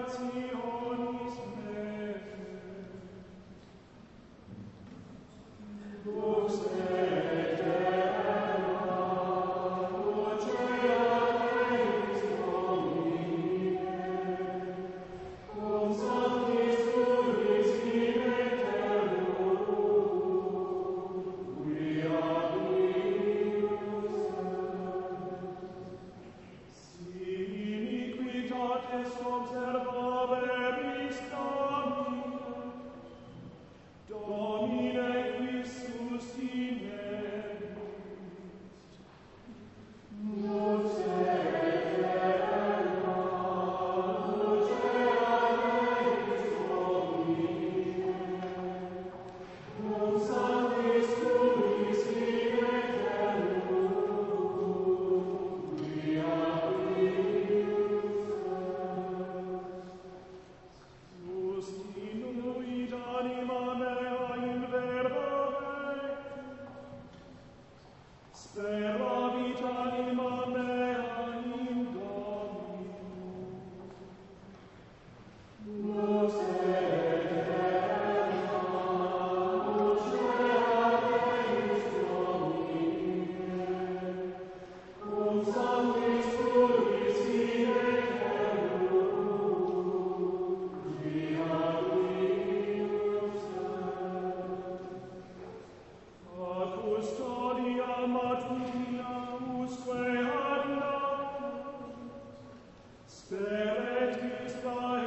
generationis mele. Lux aetera, vocea Deis Domine, cum sanctis tuis in aeterum, quia vius si iniquitates observaveris Domine, qui sustineris. Lux aetera, vocea Deis Domine, cum sanctis tuis in aeterum, quia vius sustinuit anima mea in verbo vectum, speravit anima mea in Dominum. Lux aetera, vocea Deis Domine, cum sanctis tuis in aeterum, quia vius a custodia matutina usque ad noctem, speret Christa